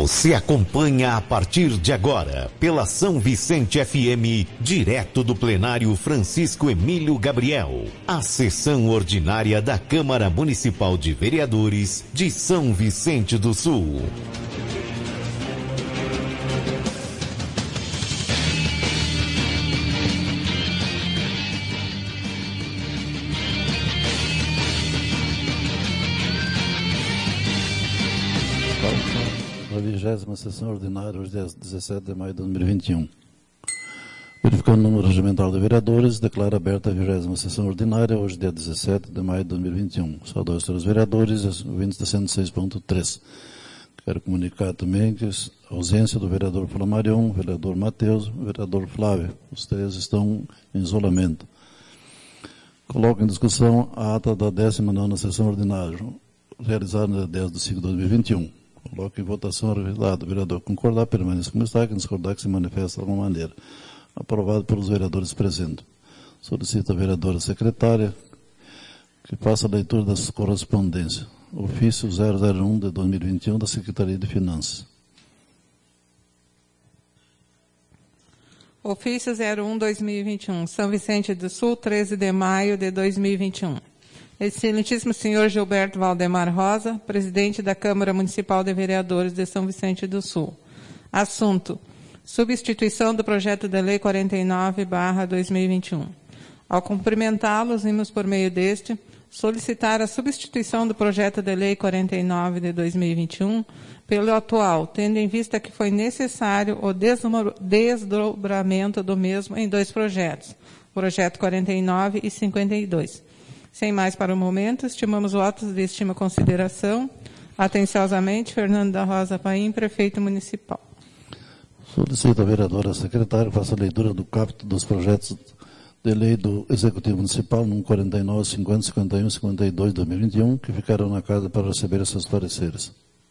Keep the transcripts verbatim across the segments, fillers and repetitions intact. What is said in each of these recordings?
Você acompanha a partir de agora, pela São Vicente F M, direto do plenário Francisco Emílio Gabriel, a sessão ordinária da Câmara Municipal de Vereadores de São Vicente do Sul. A vigésima sessão ordinária, hoje, dia dezessete de maio de dois mil e vinte e um. Verificando o número regimental de vereadores, declaro aberta a vigésima sessão ordinária, hoje, dia dezessete de maio de dois mil e vinte e um. Saúdo aos senhores vereadores e os ouvintes da cento e seis ponto três. Quero comunicar também que a ausência do vereador Flamarion, vereador Matheus, vereador Flávio. Os três estão em isolamento. Coloco em discussão a ata da décima nona sessão ordinária, realizada no dia dez de cinco de dois mil e vinte e um. Coloco em votação a revelado. O vereador concordar, permanece como está. Quem discordar, que se manifesta de alguma maneira. Aprovado pelos vereadores presentes. Solicito a vereadora secretária que faça a leitura das correspondências. Ofício zero zero um de dois mil e vinte e um da Secretaria de Finanças. Ofício zero um dois mil e vinte e um, São Vicente do Sul, treze de maio de dois mil e vinte e um. Excelentíssimo senhor Gilberto Valdemar Rosa, presidente da Câmara Municipal de Vereadores de São Vicente do Sul. Assunto: substituição do projeto de lei quarenta e nove barra dois mil e vinte e um. Ao cumprimentá-los, vimos por meio deste solicitar a substituição do projeto de lei quarenta e nove de dois mil e vinte e um pelo atual, tendo em vista que foi necessário o desdobramento do mesmo em dois projetos, projeto quarenta e nove e cinquenta e dois. Sem mais para o momento, estimamos votos de estima e consideração. Atenciosamente, Fernando da Rosa Paim, prefeito municipal. Solicito a vereadora secretária que faça a leitura do caput dos projetos de lei do Executivo Municipal, número quarenta e nove, cinquenta, cinquenta e um e cinquenta e dois de dois mil e vinte e um, que ficaram na casa para receber esses pareceres.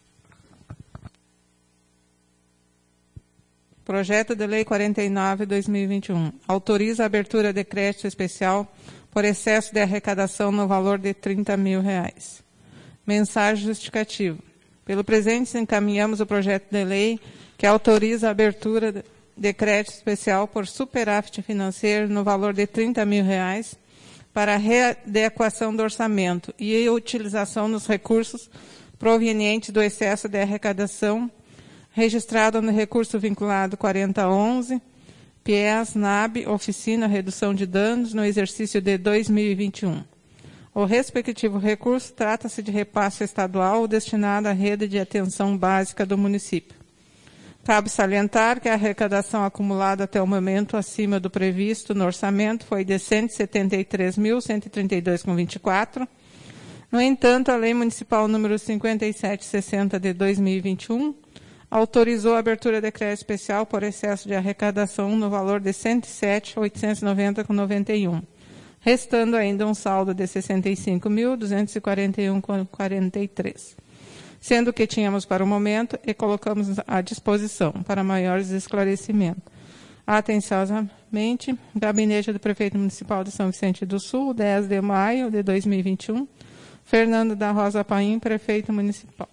Projeto de lei quarenta e nove de dois mil e vinte e um. Autoriza a abertura de crédito especial por excesso de arrecadação no valor de trinta mil reais. Mensagem justificativa. Pelo presente, encaminhamos o projeto de lei que autoriza a abertura de crédito especial por superávit financeiro no valor de trinta mil reais para a readequação do orçamento e a utilização dos recursos provenientes do excesso de arrecadação registrado no recurso vinculado quarenta onze, P E S, N A B, Oficina Redução de Danos, no exercício de dois mil e vinte e um. O respectivo recurso trata-se de repasse estadual destinado à rede de atenção básica do município. Cabe salientar que a arrecadação acumulada até o momento acima do previsto no orçamento foi de cento e setenta e três mil, cento e trinta e dois vírgula vinte e quatro. No entanto, a Lei Municipal número cinquenta e sete sessenta de dois mil e vinte e um autorizou a abertura de crédito especial por excesso de arrecadação no valor de cento e sete mil, oitocentos e noventa vírgula noventa e um, restando ainda um saldo de sessenta e cinco mil, duzentos e quarenta e um vírgula quarenta e três. Sendo que tínhamos para o momento e colocamos à disposição para maiores esclarecimentos. Atenciosamente, Gabinete do Prefeito Municipal de São Vicente do Sul, dez de maio de dois mil e vinte e um, Fernando da Rosa Paim, Prefeito Municipal.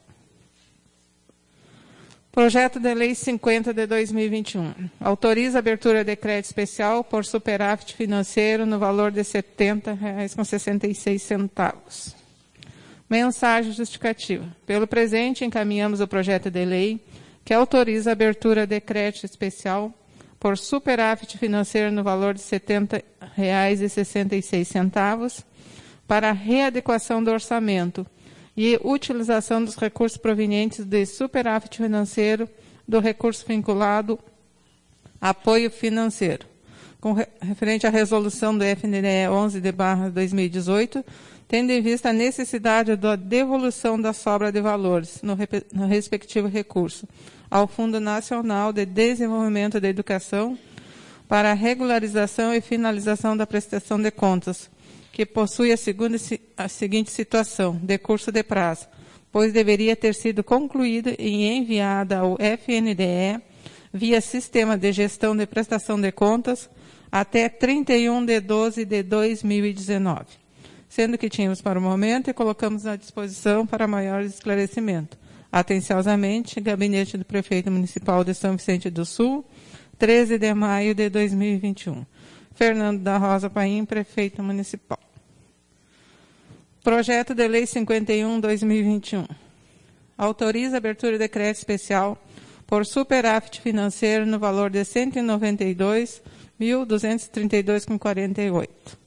Projeto de Lei cinquenta de dois mil e vinte e um. Autoriza a abertura de crédito especial por superávit financeiro no valor de setenta reais e sessenta e seis centavos. Mensagem justificativa. Pelo presente, encaminhamos o projeto de lei que autoriza a abertura de crédito especial por superávit financeiro no valor de setenta reais e sessenta e seis centavos para a readequação do orçamento e utilização dos recursos provenientes de superávit financeiro do recurso vinculado apoio financeiro. Com re, referente à resolução do F N D E onze de barra dois mil e dezoito, tendo em vista a necessidade da devolução da sobra de valores no, no respectivo recurso ao Fundo Nacional de Desenvolvimento da Educação para a regularização e finalização da prestação de contas, que possui a, segunda, a seguinte situação, de curso de prazo, pois deveria ter sido concluída e enviada ao F N D E via Sistema de Gestão de Prestação de Contas até trinta e um de doze de dois mil e dezenove. Sendo que tínhamos para o momento e colocamos à disposição para maiores esclarecimentos. Atenciosamente, Gabinete do Prefeito Municipal de São Vicente do Sul, treze de maio de dois mil e vinte e um. Fernando da Rosa Paim, Prefeito Municipal. Projeto de Lei cinquenta e um barra dois mil e vinte e um. Autoriza a abertura de crédito especial por superávit financeiro no valor de cento e noventa e dois mil duzentos e trinta e dois reais com quarenta e oito centavos.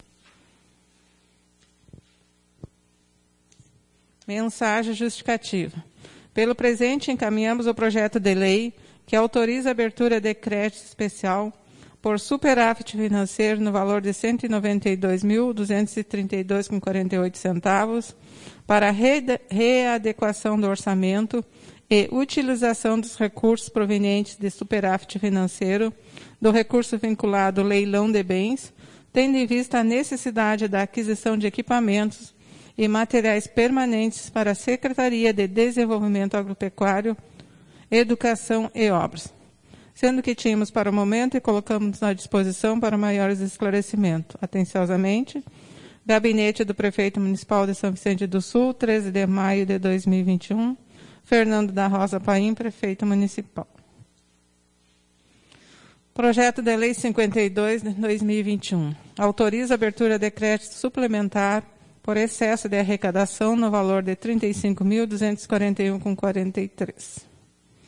Mensagem justificativa. Pelo presente, encaminhamos o projeto de lei que autoriza a abertura de crédito especial por superávit financeiro no valor de cento e noventa e dois mil duzentos e trinta e dois reais com quarenta e oito centavos para readequação do orçamento e utilização dos recursos provenientes de superávit financeiro do recurso vinculado ao leilão de bens, tendo em vista a necessidade da aquisição de equipamentos e materiais permanentes para a Secretaria de Desenvolvimento Agropecuário, Educação e Obras. Sendo que tínhamos para o momento e colocamos à disposição para maiores esclarecimentos. Atenciosamente, Gabinete do Prefeito Municipal de São Vicente do Sul, treze de maio de dois mil e vinte e um, Fernando da Rosa Paim, Prefeito Municipal. Projeto de Lei cinquenta e dois de dois mil e vinte e um. Autoriza a abertura de crédito suplementar por excesso de arrecadação no valor de trinta e cinco mil duzentos e quarenta e um reais com quarenta e três centavos.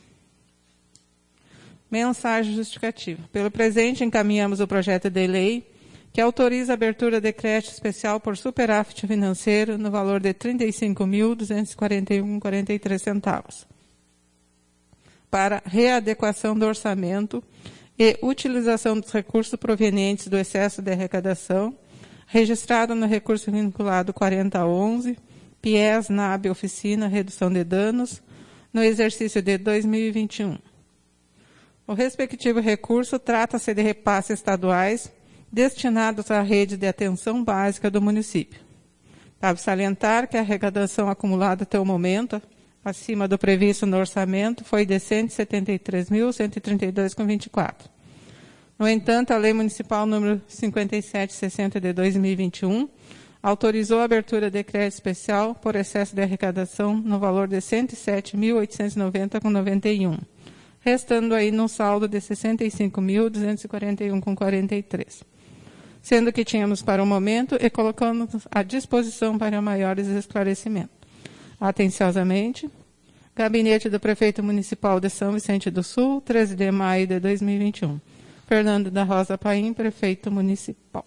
Mensagem justificativa. Pelo presente, encaminhamos o projeto de lei que autoriza a abertura de crédito especial por superávit financeiro no valor de trinta e cinco mil duzentos e quarenta e um reais com quarenta e três centavos para readequação do orçamento e utilização dos recursos provenientes do excesso de arrecadação registrado no recurso vinculado quarenta onze, P I E S, N A B, Oficina, Redução de Danos, no exercício de dois mil e vinte e um. O respectivo recurso trata-se de repasses estaduais destinados à rede de atenção básica do município. Cabe salientar que a arrecadação acumulada até o momento, acima do previsto no orçamento, foi de cento e setenta e três mil cento e trinta e dois reais com vinte e quatro centavos. No entanto, a Lei Municipal número cinquenta e sete sessenta de dois mil e vinte e um autorizou a abertura de crédito especial por excesso de arrecadação no valor de cento e sete mil oitocentos e noventa reais com noventa e um centavos. Restando aí no saldo de sessenta e cinco mil duzentos e quarenta e um reais com quarenta e três centavos. Sendo que tínhamos para o momento e colocamos à disposição para maiores esclarecimentos. Atenciosamente, Gabinete do Prefeito Municipal de São Vicente do Sul, treze de maio de dois mil e vinte e um. Fernando da Rosa Paim, Prefeito Municipal.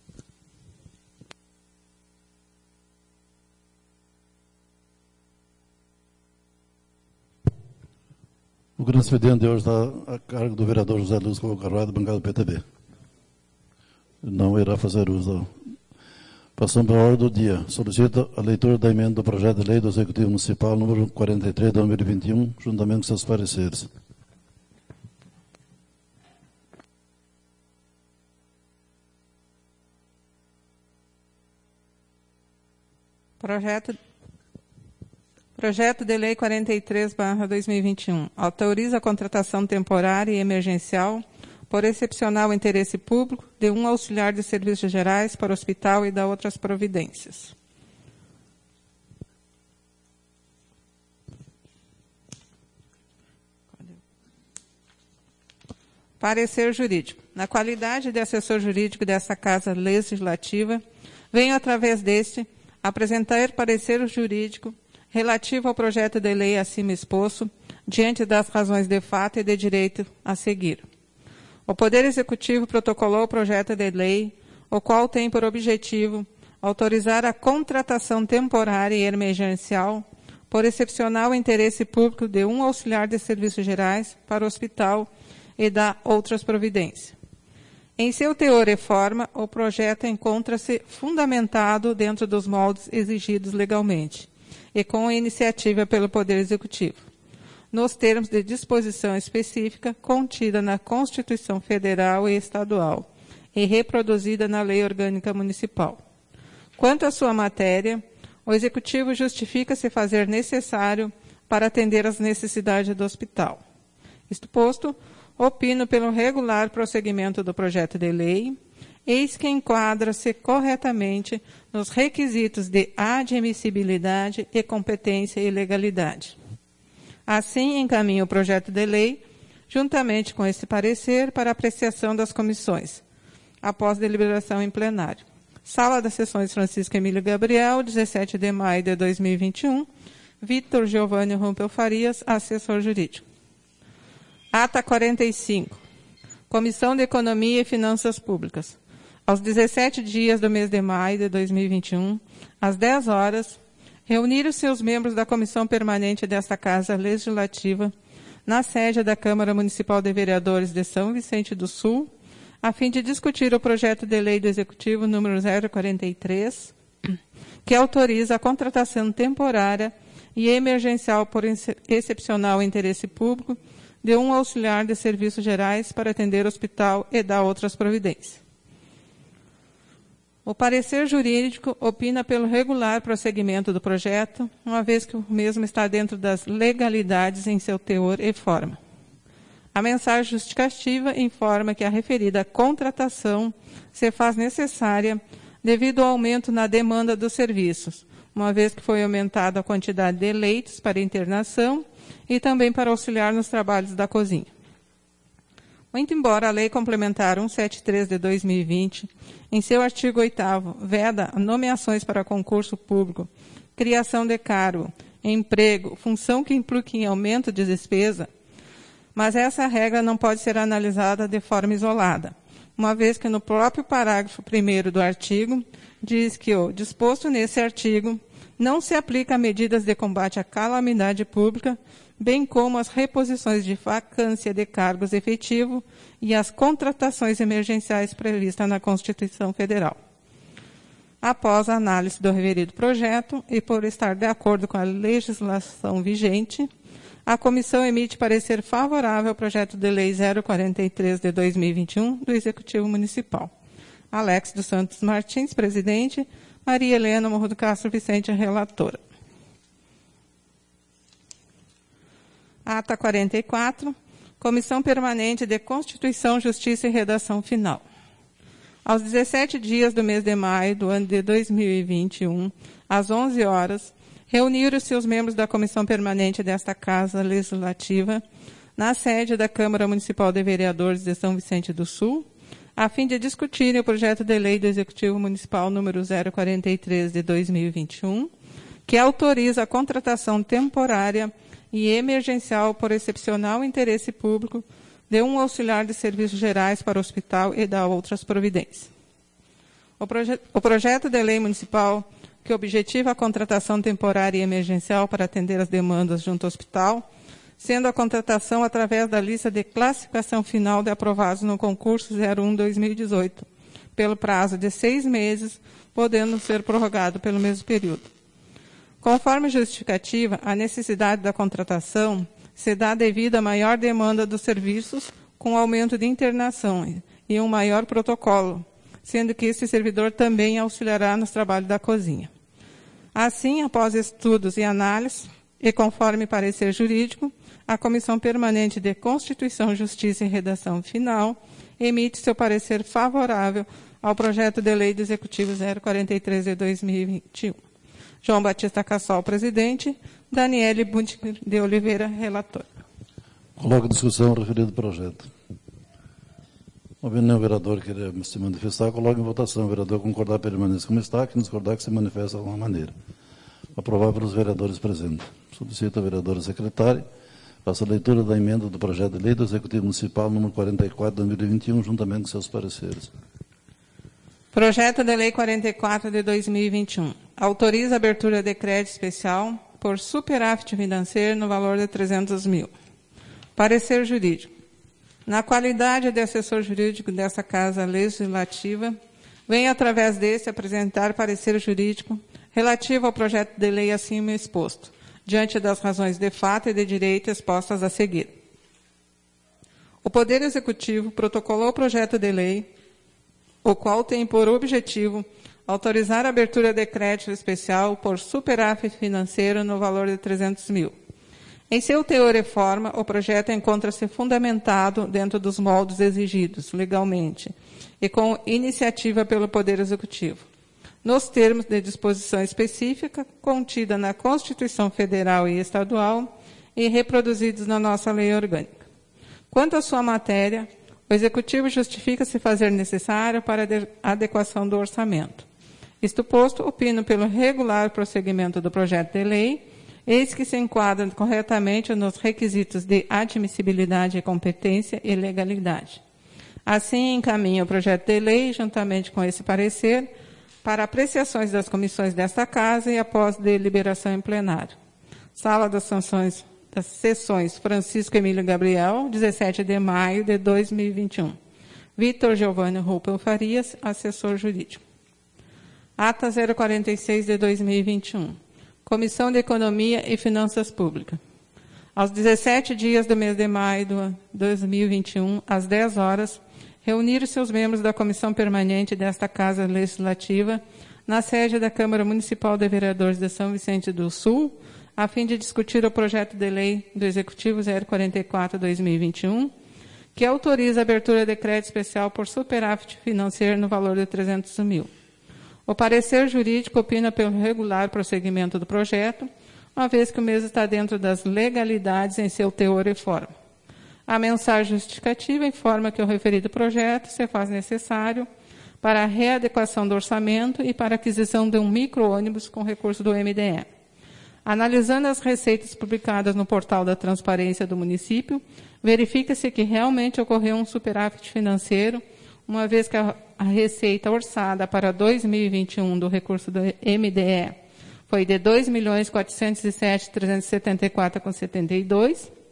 O grande expediente de hoje está a cargo do vereador José Luís Carvalho, bancada do P T B. Não irá fazer uso. Passando para a ordem do dia. Solicito a leitura da emenda do projeto de lei do Executivo Municipal número quarenta e três de dois mil e vinte e um, juntamente com seus pareceres. Projeto, projeto de Lei quarenta e três barra dois mil e vinte e um. Autoriza a contratação temporária e emergencial por excepcional interesse público de um auxiliar de serviços gerais para o hospital e da outras providências. Parecer jurídico. Na qualidade de assessor jurídico dessa Casa Legislativa, venho, através deste, apresentar parecer jurídico relativo ao projeto de lei acima exposto, diante das razões de fato e de direito a seguir. O Poder Executivo protocolou o projeto de lei, o qual tem por objetivo autorizar a contratação temporária e emergencial por excepcional interesse público de um auxiliar de serviços gerais para o hospital e da outras providências. Em seu teor e forma, o projeto encontra-se fundamentado dentro dos moldes exigidos legalmente e com a iniciativa pelo Poder Executivo, nos termos de disposição específica contida na Constituição Federal e Estadual e reproduzida na Lei Orgânica Municipal. Quanto à sua matéria, o Executivo justifica-se fazer necessário para atender às necessidades do hospital. Isto posto, opino pelo regular prosseguimento do projeto de lei, eis que enquadra-se corretamente nos requisitos de admissibilidade e competência e legalidade. Assim, encaminha o projeto de lei, juntamente com esse parecer, para apreciação das comissões, após deliberação em plenário. Sala das Sessões Francisco Emílio Gabriel, dezessete de maio de dois mil e vinte e um, Vitor Giovanni Rumpel Farias, assessor jurídico. Ata quarenta e cinco. Comissão de Economia e Finanças Públicas. Aos dezessete dias do mês de maio de dois mil e vinte e um, às dez horas, reuniram-se os membros da Comissão Permanente desta Casa Legislativa na sede da Câmara Municipal de Vereadores de São Vicente do Sul, a fim de discutir o projeto de lei do Executivo número zero quarenta e três, que autoriza a contratação temporária e emergencial por excepcional interesse público de um auxiliar de serviços gerais para atender o hospital e dar outras providências. O parecer jurídico opina pelo regular prosseguimento do projeto, uma vez que o mesmo está dentro das legalidades em seu teor e forma. A mensagem justificativa informa que a referida contratação se faz necessária devido ao aumento na demanda dos serviços, uma vez que foi aumentada a quantidade de leitos para internação e também para auxiliar nos trabalhos da cozinha. Muito embora a Lei Complementar cento e setenta e três de dois mil e vinte, em seu artigo oitavo, veda nomeações para concurso público, criação de cargo, emprego, função que implique em aumento de despesa, mas essa regra não pode ser analisada de forma isolada, uma vez que no próprio parágrafo primeiro do artigo diz que o disposto nesse artigo não se aplica a medidas de combate à calamidade pública, bem como as reposições de vacância de cargos efetivo e as contratações emergenciais previstas na Constituição Federal. Após a análise do referido projeto e por estar de acordo com a legislação vigente, a comissão emite parecer favorável ao projeto de lei zero quarenta e três de dois mil e vinte e um do Executivo Municipal. Alex dos Santos Martins, presidente, Maria Helena Morro do Castro Vicente, relatora. Ata quarenta e quatro, Comissão Permanente de Constituição, Justiça e Redação Final. Aos dezessete dias do mês de maio do ano de dois mil e vinte e um, às onze horas, reuniram-se os membros da Comissão Permanente desta Casa Legislativa na sede da Câmara Municipal de Vereadores de São Vicente do Sul, a fim de discutirem o projeto de lei do Executivo Municipal número zero quarenta e três de dois mil e vinte e um, que autoriza a contratação temporária e emergencial por excepcional interesse público de um auxiliar de serviços gerais para o hospital e da outras providências. O, proje o projeto de lei municipal que objetiva a contratação temporária e emergencial para atender as demandas junto ao hospital, sendo a contratação através da lista de classificação final de aprovados no concurso zero um barra dois mil e dezoito, pelo prazo de seis meses, podendo ser prorrogado pelo mesmo período. Conforme justificativa, a necessidade da contratação se dá devido à maior demanda dos serviços, com aumento de internação e um maior protocolo, sendo que esse servidor também auxiliará nos trabalhos da cozinha. Assim, após estudos e análises, e conforme parecer jurídico, a Comissão Permanente de Constituição, Justiça e Redação Final emite seu parecer favorável ao projeto de lei do Executivo zero quarenta e três de dois mil e vinte e um. João Batista Cassol, presidente. Daniele Buntiger de Oliveira, relator. Coloco em discussão o referido projeto. Ouvindo o vereador querer se manifestar, coloco em votação. O vereador concordar permanece como está, que discordar que se manifesta de alguma maneira. Aprovado pelos vereadores presentes. Solicito a vereadora secretária faça a leitura da emenda do projeto de lei do Executivo Municipal número quarenta e quatro de dois mil e vinte e um, juntamente com seus pareceres. Projeto de lei quarenta e quatro de dois mil e vinte e um. Autoriza a abertura de crédito especial por superávit financeiro no valor de trezentos mil. Parecer jurídico. Na qualidade de assessor jurídico dessa Casa Legislativa, venho através desse apresentar parecer jurídico relativo ao projeto de lei acima exposto, diante das razões de fato e de direito expostas a seguir. O Poder Executivo protocolou o projeto de lei, o qual tem por objetivo autorizar a abertura de crédito especial por superávit financeiro no valor de trezentos mil. Em seu teor e forma, o projeto encontra-se fundamentado dentro dos moldes exigidos legalmente e com iniciativa pelo Poder Executivo, nos termos de disposição específica contida na Constituição Federal e Estadual e reproduzidos na nossa lei orgânica. Quanto à sua matéria, o Executivo justifica se fazer necessário para a adequação do orçamento. Isto posto, opino pelo regular prosseguimento do projeto de lei, eis que se enquadram corretamente nos requisitos de admissibilidade, competência e legalidade. Assim, encaminho o projeto de lei, juntamente com esse parecer, para apreciações das comissões desta Casa e após deliberação em plenário. Sala das Sanções das Sessões Francisco Emílio Gabriel, dezessete de maio de dois mil e vinte e um. Vitor Giovanni Ruppel Farias, assessor jurídico. Ata zero quarenta e seis de dois mil e vinte e um. Comissão de Economia e Finanças Públicas. Aos dezessete dias do mês de maio de dois mil e vinte e um, às dez horas, reuniram-se os membros da Comissão Permanente desta Casa Legislativa na sede da Câmara Municipal de Vereadores de São Vicente do Sul, a fim de discutir o projeto de lei do Executivo zero quarenta e quatro barra dois mil e vinte e um, que autoriza a abertura de crédito especial por superávit financeiro no valor de trezentos mil. O parecer jurídico opina pelo regular prosseguimento do projeto, uma vez que o mesmo está dentro das legalidades em seu teor e forma. A mensagem justificativa informa que o referido projeto se faz necessário para a readequação do orçamento e para a aquisição de um micro-ônibus com recurso do M D E. Analisando as receitas publicadas no portal da transparência do município, verifica-se que realmente ocorreu um superávit financeiro, uma vez que a, a receita orçada para dois mil e vinte e um do recurso do M D E foi de dois milhões quatrocentos e sete mil trezentos e setenta e quatro reais e setenta e dois centavos,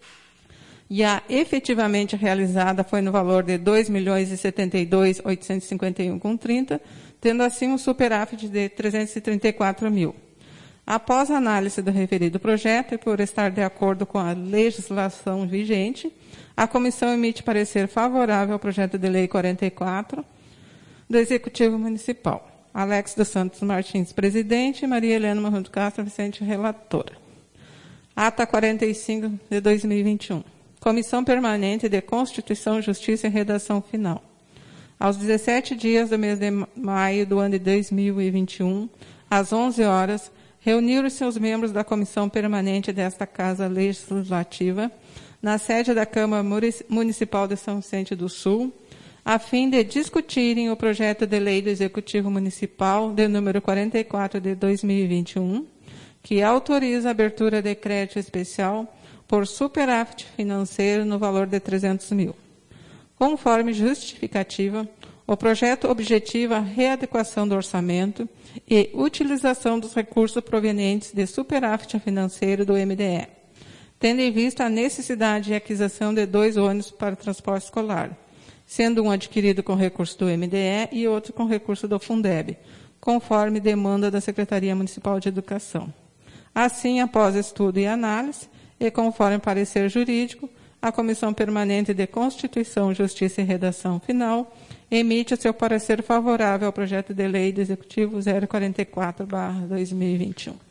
e a efetivamente realizada foi no valor de dois milhões e setenta e dois mil oitocentos e cinquenta e um reais e trinta centavos, tendo assim um superávit de trezentos e trinta e quatro mil. Após a análise do referido projeto e por estar de acordo com a legislação vigente, a comissão emite parecer favorável ao projeto de lei quarenta e quatro do Executivo Municipal. Alex dos Santos Martins, presidente, e Maria Helena Marrundo Castro Vicente, relatora. Ata quarenta e cinco de dois mil e vinte e um. Comissão Permanente de Constituição, Justiça e Redação Final. Aos dezessete dias do mês de maio do ano de dois mil e vinte e um, às onze horas, reuniram-se os membros da Comissão Permanente desta Casa Legislativa, na sede da Câmara Municipal de São Vicente do Sul, a fim de discutirem o projeto de lei do Executivo Municipal, de número quarenta e quatro de dois mil e vinte e um, que autoriza a abertura de crédito especial por superávit financeiro no valor de trezentos mil. Conforme justificativa, o projeto objetiva a readequação do orçamento e utilização dos recursos provenientes de superávit financeiro do M D E, tendo em vista a necessidade de aquisição de dois ônibus para transporte escolar, sendo um adquirido com recurso do M D E e outro com recurso do Fundeb, conforme demanda da Secretaria Municipal de Educação. Assim, após estudo e análise, e conforme parecer jurídico, a Comissão Permanente de Constituição, Justiça e Redação Final emite o seu parecer favorável ao projeto de lei do Executivo zero quarenta e quatro barra dois mil e vinte e um.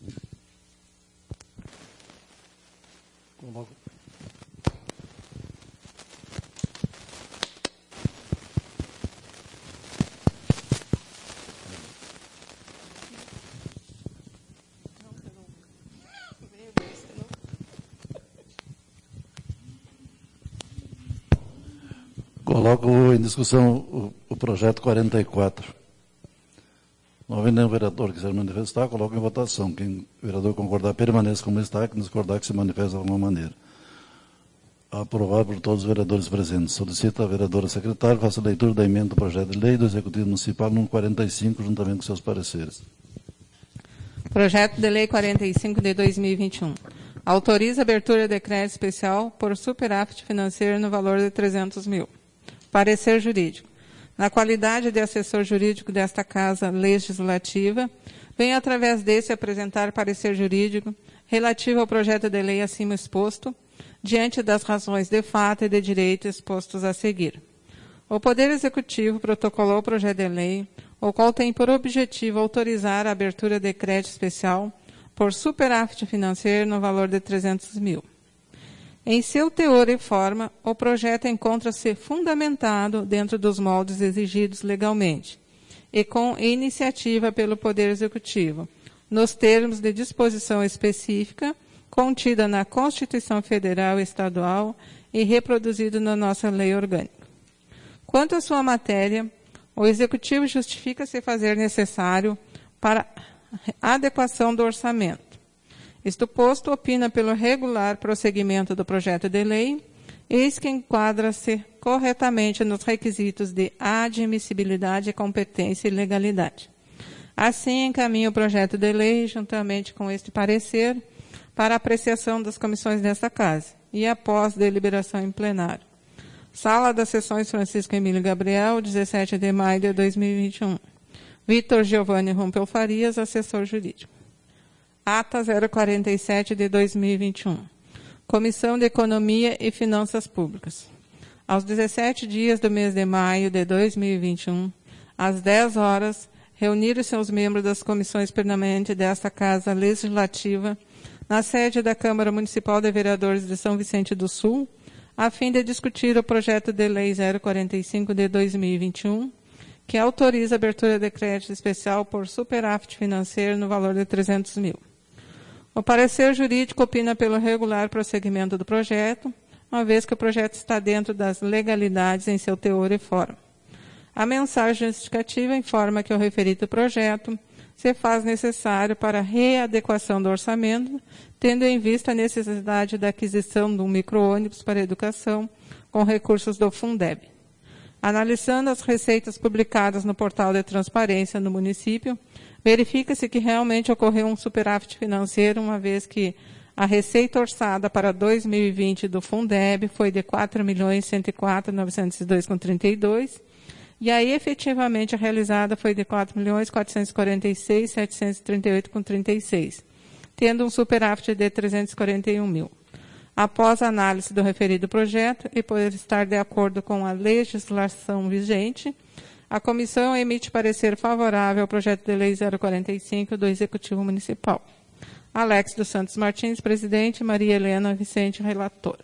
Coloco em discussão o, o projeto quarenta e quatro. Não havendo nenhum vereador que quiser manifestar, coloco em votação. Quem vereador concordar, permaneça como está, quem discordar, que se manifeste de alguma maneira. Aprovado por todos os vereadores presentes. Solicita a vereadora secretária faça a leitura da emenda do projeto de lei do Executivo Municipal número quarenta e cinco, juntamente com seus pareceres. Projeto de lei quarenta e cinco de dois mil e vinte e um. Autoriza a abertura de crédito especial por superávit financeiro no valor de trezentos mil. Parecer jurídico. Na qualidade de assessor jurídico desta Casa Legislativa, venho através desse apresentar parecer jurídico relativo ao projeto de lei acima exposto, diante das razões de fato e de direito expostos a seguir. O Poder Executivo protocolou o projeto de lei, o qual tem por objetivo autorizar a abertura de crédito especial por superávit financeiro no valor de trezentos mil. Em seu teor e forma, o projeto encontra-se fundamentado dentro dos moldes exigidos legalmente e com iniciativa pelo Poder Executivo, nos termos de disposição específica contida na Constituição Federal e Estadual e reproduzida na nossa lei orgânica. Quanto à sua matéria, o Executivo justifica-se fazer necessário para a adequação do orçamento. Isto posto, opina pelo regular prosseguimento do projeto de lei, eis que enquadra-se corretamente nos requisitos de admissibilidade, competência e legalidade. Assim, encaminha o projeto de lei, juntamente com este parecer, para apreciação das comissões desta Casa, e após deliberação em plenário. Sala das Sessões Francisco Emílio Gabriel, dezessete de maio de dois mil e vinte e um. Vitor Giovanni Rumpel Farias, assessor jurídico. Ata zero quarenta e sete de dois mil e vinte e um. Comissão de Economia e Finanças Públicas. Aos dezessete dias do mês de maio de dois mil e vinte e um, às dez horas, reuniram-se os membros das comissões permanentes desta Casa Legislativa na sede da Câmara Municipal de Vereadores de São Vicente do Sul, a fim de discutir o projeto de lei zero quarenta e cinco de dois mil e vinte e um, que autoriza a abertura de crédito especial por superávit financeiro no valor de trezentos mil. O parecer jurídico opina pelo regular prosseguimento do projeto, uma vez que o projeto está dentro das legalidades em seu teor e forma. A mensagem justificativa informa que o referido projeto se faz necessário para a readequação do orçamento, tendo em vista a necessidade da aquisição de um micro-ônibus para a educação com recursos do Fundeb. Analisando as receitas publicadas no portal de transparência no município, verifica-se que realmente ocorreu um superávit financeiro, uma vez que a receita orçada para dois mil e vinte do Fundeb foi de quatro milhões cento e quatro mil novecentos e dois vírgula trinta e dois e a efetivamente realizada foi de quatro milhões quatrocentos e quarenta e seis mil setecentos e trinta e oito vírgula trinta e seis, tendo um superávit de trezentos e quarenta e um mil. Após a análise do referido projeto e por estar de acordo com a legislação vigente, a comissão emite parecer favorável ao projeto de lei zero quarenta e cinco do Executivo Municipal. Alex dos Santos Martins, presidente, Maria Helena Vicente, relatora.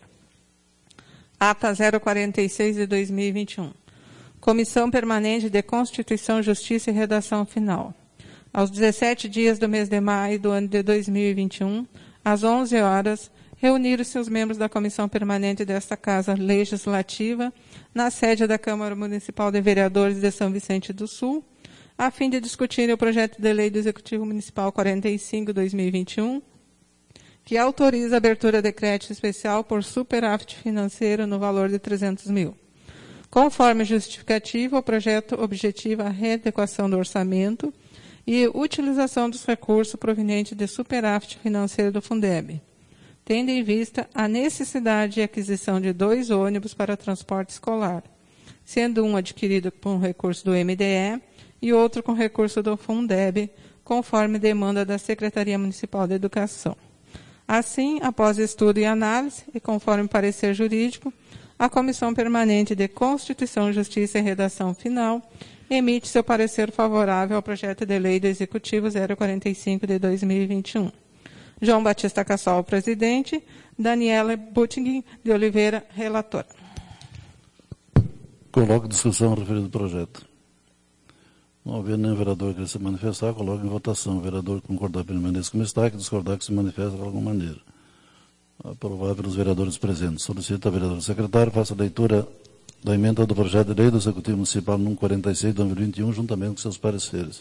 Ata zero quarenta e seis de dois mil e vinte e um. Comissão Permanente de Constituição, Justiça e Redação Final. Aos dezessete dias do mês de maio do ano de dois mil e vinte e um, às onze horas, reuniram-se os membros da Comissão Permanente desta Casa Legislativa na sede da Câmara Municipal de Vereadores de São Vicente do Sul, a fim de discutir o projeto de lei do Executivo Municipal quarenta e cinco barra dois mil e vinte e um, que autoriza a abertura de crédito especial por superávit financeiro no valor de trezentos mil. Conforme justificativa, o projeto objetiva a readequação do orçamento e utilização dos recursos provenientes de superávit financeiro do Fundeb, tendo em vista a necessidade de aquisição de dois ônibus para transporte escolar, sendo um adquirido com recurso do M D E e outro com recurso do Fundeb, conforme demanda da Secretaria Municipal de Educação. Assim, após estudo e análise, e conforme parecer jurídico, a Comissão Permanente de Constituição, Justiça e Redação Final emite seu parecer favorável ao projeto de lei do Executivo zero quarenta e cinco de dois mil e vinte e um. João Batista Cassol, presidente. Daniela Butting de Oliveira, relatora. Coloco em discussão o referido projeto. Não havendo nenhum vereador que queira se manifestar, coloco em votação. O vereador que concordar permaneça como está, que discordar que se manifesta de alguma maneira. Aprovado pelos vereadores presentes. Solicito a vereadora secretária faça a leitura da emenda do projeto de lei do Executivo Municipal número quarenta e seis de dois mil e vinte e um, juntamente com seus pareceres.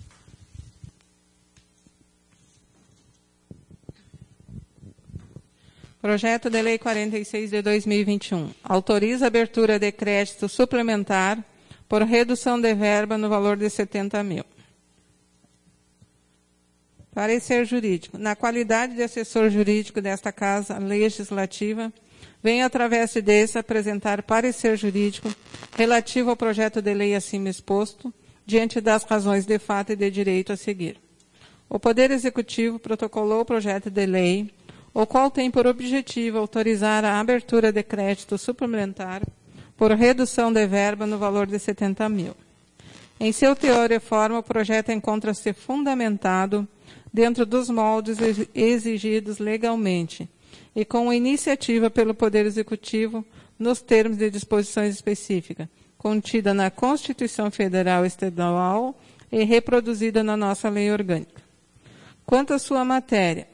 Projeto de lei quarenta e seis de dois mil e vinte e um. Autoriza a abertura de crédito suplementar por redução de verba no valor de setenta mil. Parecer jurídico. Na qualidade de assessor jurídico desta Casa Legislativa, venho, através desse, apresentar parecer jurídico relativo ao projeto de lei acima exposto, diante das razões de fato e de direito a seguir. O Poder Executivo protocolou o projeto de lei, o qual tem por objetivo autorizar a abertura de crédito suplementar por redução de verba no valor de setenta mil. Em seu teor e forma, o projeto encontra-se fundamentado dentro dos moldes exigidos legalmente e com iniciativa pelo Poder Executivo nos termos de disposições específicas, contida na Constituição Federal e Estadual e reproduzida na nossa lei orgânica. Quanto à sua matéria,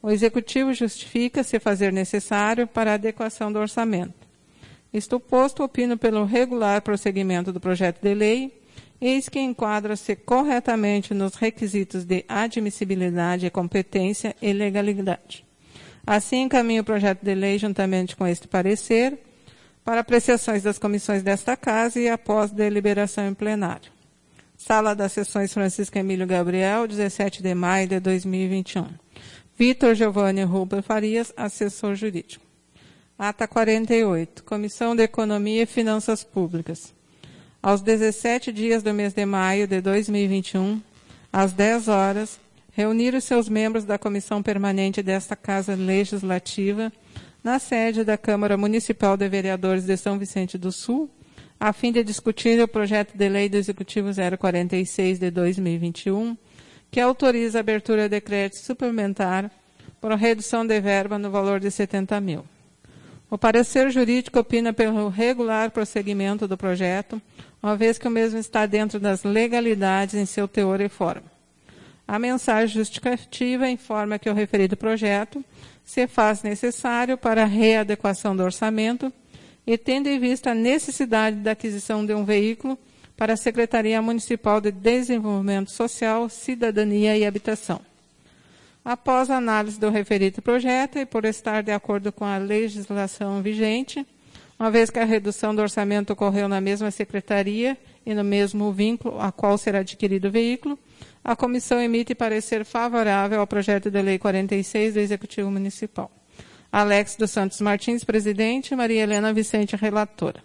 O Executivo justifica se fazer necessário para a adequação do orçamento. Isto posto, opino pelo regular prosseguimento do projeto de lei, eis que enquadra-se corretamente nos requisitos de admissibilidade, competência e legalidade. Assim, encaminho o projeto de lei juntamente com este parecer para apreciações das comissões desta Casa e após deliberação em plenário. Sala das Sessões Francisco Emílio Gabriel, dezessete de maio de dois mil e vinte e um. Vitor Giovanni Rubler Farias, assessor jurídico. Ata quarenta e oito. Comissão de Economia e Finanças Públicas. Aos dezessete dias do mês de maio de dois mil e vinte e um, às dez horas, reunir os seus membros da Comissão Permanente desta Casa Legislativa na sede da Câmara Municipal de Vereadores de São Vicente do Sul, a fim de discutir o projeto de lei do Executivo zero quarenta e seis de dois mil e vinte e um, que autoriza a abertura de crédito suplementar por redução de verba no valor de setenta mil. O parecer jurídico opina pelo regular prosseguimento do projeto, uma vez que o mesmo está dentro das legalidades em seu teor e forma. A mensagem justificativa informa que o referido projeto se faz necessário para a readequação do orçamento e tendo em vista a necessidade da aquisição de um veículo para a Secretaria Municipal de Desenvolvimento Social, Cidadania e Habitação. Após a análise do referido projeto e por estar de acordo com a legislação vigente, uma vez que a redução do orçamento ocorreu na mesma secretaria e no mesmo vínculo a qual será adquirido o veículo, a comissão emite parecer favorável ao projeto de lei quarenta e seis do Executivo Municipal. Alex dos Santos Martins, presidente, Maria Helena Vicente, relatora.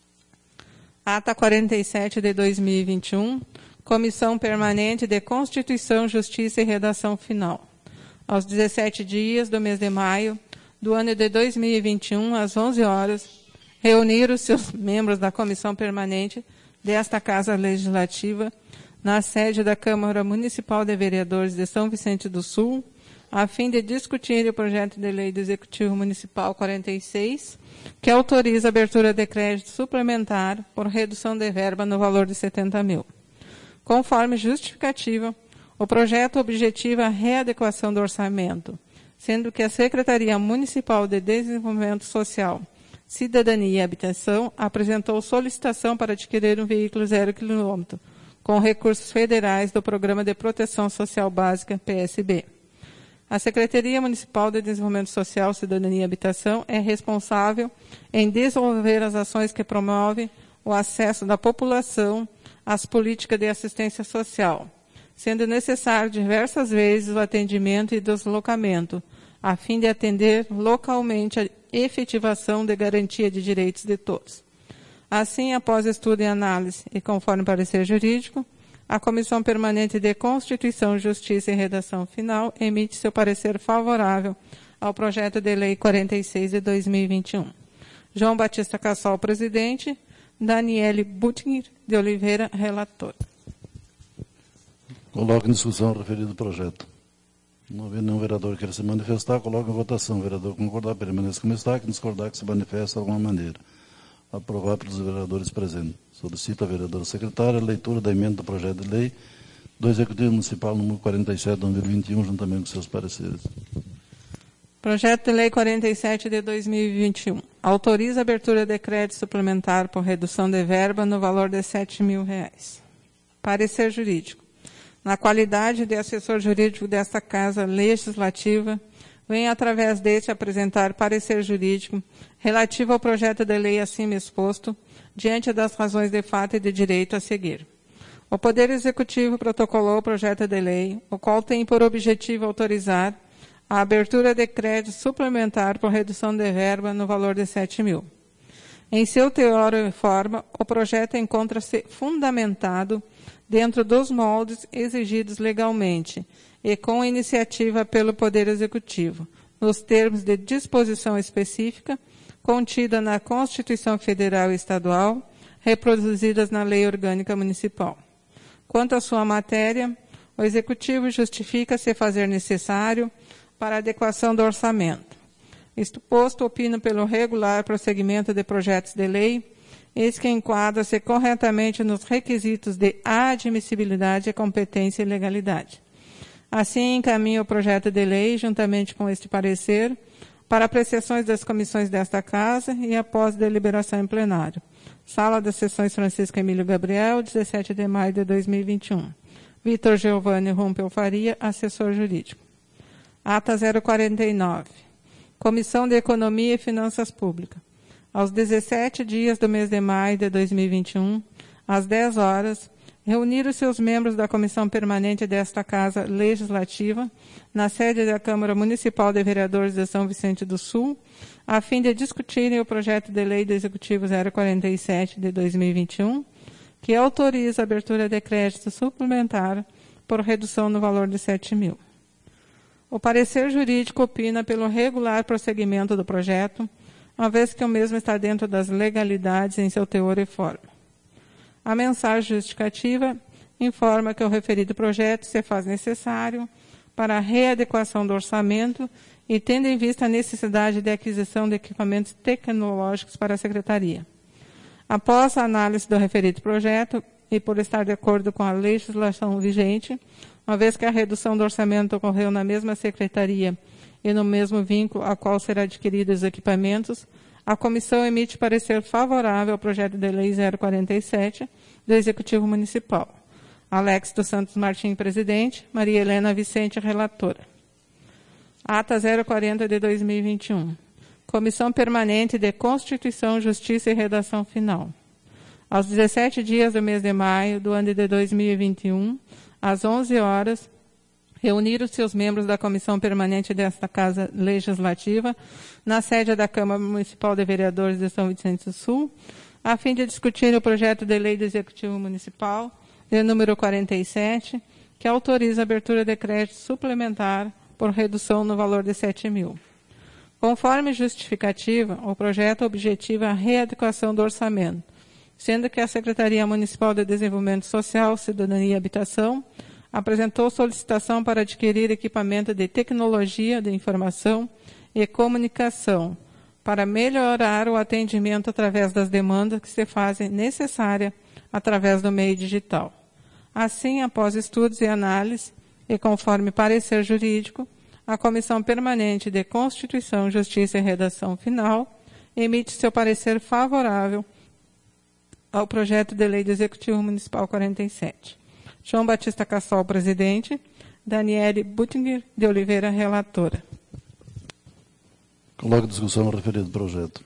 Ata quarenta e sete de dois mil e vinte e um, Comissão Permanente de Constituição, Justiça e Redação Final. Aos dezessete dias do mês de maio do ano de dois mil e vinte e um, às onze horas, reunir os seus membros da Comissão Permanente desta Casa Legislativa na sede da Câmara Municipal de Vereadores de São Vicente do Sul, a fim de discutir o projeto de lei do Executivo Municipal quarenta e seis, que autoriza a abertura de crédito suplementar por redução de verba no valor de setenta mil. Conforme justificativa, o projeto objetiva a readequação do orçamento, sendo que a Secretaria Municipal de Desenvolvimento Social, Cidadania e Habitação apresentou solicitação para adquirir um veículo zero quilômetro, com recursos federais do Programa de Proteção Social Básica, P S B. A Secretaria Municipal de Desenvolvimento Social, Cidadania e Habitação é responsável em desenvolver as ações que promovem o acesso da população às políticas de assistência social, sendo necessário diversas vezes o atendimento e deslocamento, a fim de atender localmente a efetivação de garantia de direitos de todos. Assim, após estudo e análise e conforme parecer jurídico, a Comissão Permanente de Constituição, Justiça e Redação Final emite seu parecer favorável ao projeto de lei quarenta e seis de dois mil e vinte e um. João Batista Cassol, presidente. Daniele Buttinger de Oliveira, relator. Coloco em discussão o referido projeto. Não havendo nenhum vereador que queira se manifestar, coloco em votação. O vereador concordar, permaneça como está, que discordar, que se manifeste de alguma maneira. Aprovar pelos vereadores presentes. Solicito a vereadora secretária a leitura da emenda do projeto de lei do Executivo Municipal número quarenta e sete de dois mil e vinte e um, juntamente com seus pareceres. Projeto de lei quarenta e sete de dois mil e vinte e um. Autoriza a abertura de crédito suplementar por redução de verba no valor de sete mil reais. Parecer jurídico. Na qualidade de assessor jurídico desta Casa Legislativa, venho através deste apresentar parecer jurídico relativo ao projeto de lei acima exposto, diante das razões de fato e de direito a seguir. O Poder Executivo protocolou o projeto de lei, o qual tem por objetivo autorizar a abertura de crédito suplementar por redução de verba no valor de sete mil. Em seu teor e forma, o projeto encontra-se fundamentado dentro dos moldes exigidos legalmente e com iniciativa pelo Poder Executivo, nos termos de disposição específica contida na Constituição Federal e Estadual, reproduzidas na Lei Orgânica Municipal. Quanto à sua matéria, o Executivo justifica se fazer necessário para a adequação do orçamento. Isto posto, opino pelo regular prosseguimento de projetos de lei, eis que enquadra-se corretamente nos requisitos de admissibilidade, competência e legalidade. Assim, encaminho o projeto de lei, juntamente com este parecer, para apreciações das comissões desta Casa e após deliberação em plenário. Sala das Sessões Francisco Emílio Gabriel, dezessete de maio de dois mil e vinte e um. Vitor Giovanni Rumpel Faria, assessor jurídico. Ata zero quarenta e nove. Comissão de Economia e Finanças Públicas. Aos dezessete dias do mês de maio de dois mil e vinte e um, às dez horas, reuniram-se os membros da Comissão Permanente desta Casa Legislativa, na sede da Câmara Municipal de Vereadores de São Vicente do Sul, a fim de discutirem o projeto de lei do Executivo zero quarenta e sete de dois mil e vinte e um, que autoriza a abertura de crédito suplementar por redução no valor de sete mil. O parecer jurídico opina pelo regular prosseguimento do projeto, uma vez que o mesmo está dentro das legalidades em seu teor e forma. A mensagem justificativa informa que o referido projeto se faz necessário para a readequação do orçamento e tendo em vista a necessidade de aquisição de equipamentos tecnológicos para a Secretaria. Após a análise do referido projeto e por estar de acordo com a legislação vigente, uma vez que a redução do orçamento ocorreu na mesma Secretaria e no mesmo vínculo a qual será adquiridos os equipamentos, a comissão emite parecer favorável ao projeto de lei zero quarenta e sete do Executivo Municipal. Alex dos Santos Martins, presidente. Maria Helena Vicente, relatora. Ata zero quarenta de dois mil e vinte e um. Comissão Permanente de Constituição, Justiça e Redação Final. Aos dezessete dias do mês de maio do ano de dois mil e vinte e um, às onze horas, reuniram-se os membros da Comissão Permanente desta Casa Legislativa, na sede da Câmara Municipal de Vereadores de São Vicente do Sul, a fim de discutir o projeto de lei do Executivo Municipal, de número quarenta e sete, que autoriza a abertura de crédito suplementar por redução no valor de sete mil. Conforme justificativa, o projeto objetiva a readequação do orçamento, sendo que a Secretaria Municipal de Desenvolvimento Social, Cidadania e Habitação apresentou solicitação para adquirir equipamento de tecnologia de informação e comunicação para melhorar o atendimento através das demandas que se fazem necessárias através do meio digital. Assim, após estudos e análise, e conforme parecer jurídico, a Comissão Permanente de Constituição, Justiça e Redação Final emite seu parecer favorável ao projeto de lei do Executivo Municipal quarenta e sete. João Batista Cassol, presidente. Daniele Buttinger de Oliveira, relatora. Coloco em discussão o referido projeto.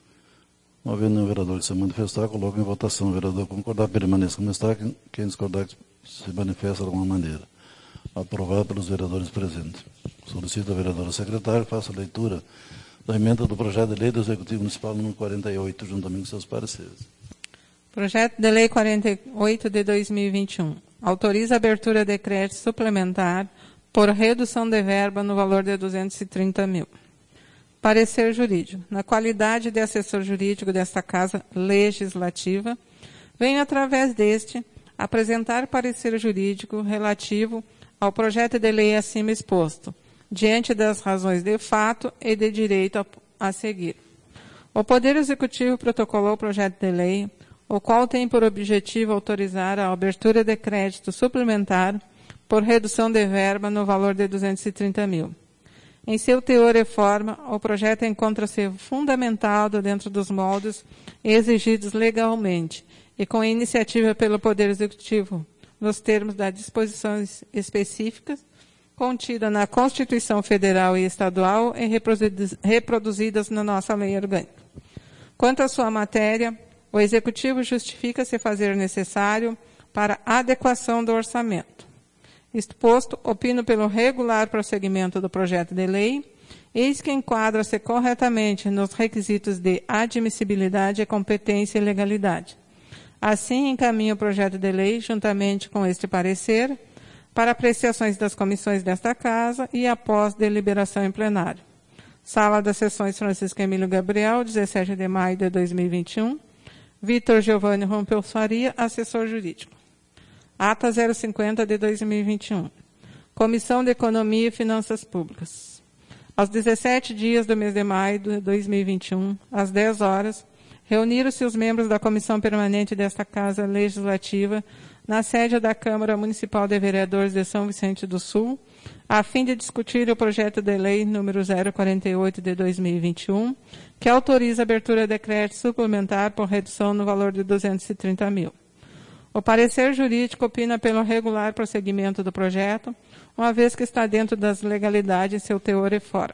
Não havendo nenhum vereador que se manifestar, coloco em votação. O vereador concordar, permaneça como está. Quem discordar, se manifesta de alguma maneira. Aprovado pelos vereadores presentes. Solicito a vereadora secretária que faça a leitura da emenda do projeto de lei do Executivo Municipal número quarenta e oito, juntamente com seus pareceres. Projeto de lei quarenta e oito de dois mil e vinte e um. Autoriza a abertura de crédito suplementar por redução de verba no valor de duzentos e trinta mil. Parecer jurídico. Na qualidade de assessor jurídico desta Casa Legislativa, venho, através deste, apresentar parecer jurídico relativo ao projeto de lei acima exposto, diante das razões de fato e de direito a, a seguir. O Poder Executivo protocolou o projeto de lei, o qual tem por objetivo autorizar a abertura de crédito suplementar por redução de verba no valor de duzentos e trinta mil. Em seu teor e forma, o projeto encontra-se fundamentado dentro dos moldes exigidos legalmente e com iniciativa pelo Poder Executivo, nos termos das disposições específicas contidas na Constituição Federal e Estadual e reproduzidas na nossa lei orgânica. Quanto à sua matéria, o Executivo justifica-se fazer necessário para adequação do orçamento. Isto posto, opino pelo regular prosseguimento do projeto de lei, eis que enquadra-se corretamente nos requisitos de admissibilidade, competência e legalidade. Assim, encaminho o projeto de lei, juntamente com este parecer, para apreciações das comissões desta Casa e após deliberação em plenário. Sala das Sessões Francisco Emílio Gabriel, dezessete de maio de dois mil e vinte e um. Vitor Giovanni Rompel Faria, assessor jurídico. Ata zero cinquenta de dois mil e vinte e um. Comissão de Economia e Finanças Públicas. Aos dezessete dias do mês de maio de dois mil e vinte e um, às dez horas, reuniram-se os membros da Comissão Permanente desta Casa Legislativa na sede da Câmara Municipal de Vereadores de São Vicente do Sul, a fim de discutir o projeto de lei número zero quarenta e oito de dois mil e vinte e um, que autoriza a abertura de crédito suplementar por redução no valor de duzentos e trinta mil. O parecer jurídico opina pelo regular prosseguimento do projeto, uma vez que está dentro das legalidades seu teor e forma.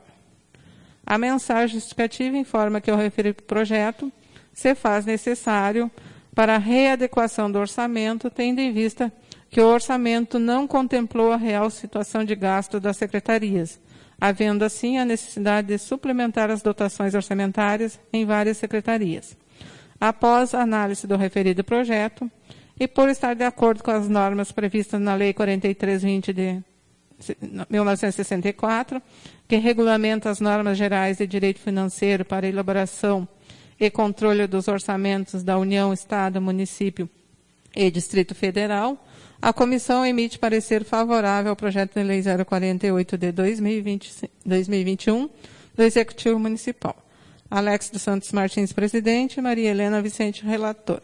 A mensagem justificativa informa que o referido projeto se faz necessário para a readequação do orçamento, tendo em vista que o orçamento não contemplou a real situação de gasto das secretarias, havendo assim a necessidade de suplementar as dotações orçamentárias em várias secretarias. Após a análise do referido projeto, e por estar de acordo com as normas previstas na Lei quarenta e três vinte de mil novecentos e sessenta e quatro, que regulamenta as normas gerais de direito financeiro para elaboração e controle dos orçamentos da União, Estado, Município e Distrito Federal, a comissão emite parecer favorável ao projeto de lei zero quarenta e oito de dois mil e vinte e um do Executivo Municipal. Alex dos Santos Martins, presidente, Maria Helena Vicente, relatora.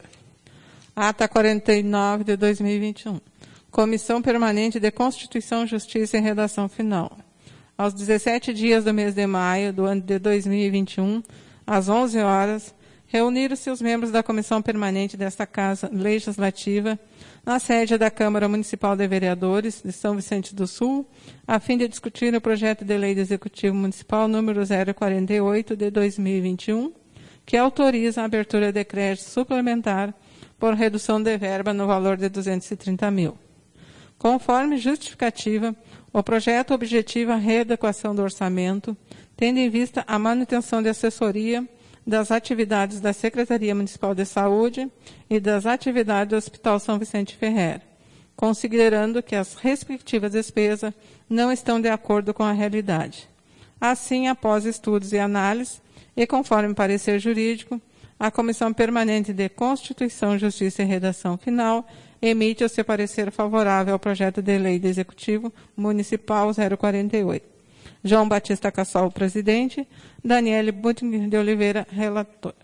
Ata quarenta e nove de dois mil e vinte e um. Comissão Permanente de Constituição, Justiça e Redação Final. Aos dezessete dias do mês de maio do ano de dois mil e vinte e um, às onze horas, reuniram-se os membros da Comissão Permanente desta Casa Legislativa na sede da Câmara Municipal de Vereadores de São Vicente do Sul, a fim de discutir o projeto de lei do Executivo Municipal número zero quarenta e oito de dois mil e vinte e um, que autoriza a abertura de crédito suplementar por redução de verba no valor de duzentos e trinta mil. Conforme justificativa, o projeto objetiva a readequação do orçamento, tendo em vista a manutenção de assessoria das atividades da Secretaria Municipal de Saúde e das atividades do Hospital São Vicente Ferrer, considerando que as respectivas despesas não estão de acordo com a realidade. Assim, após estudos e análises, e conforme parecer jurídico, a Comissão Permanente de Constituição, Justiça e Redação Final emite o seu parecer favorável ao projeto de lei do Executivo Municipal zero quarenta e oito. João Batista Cassol, presidente. Daniele Butting de Oliveira, relator.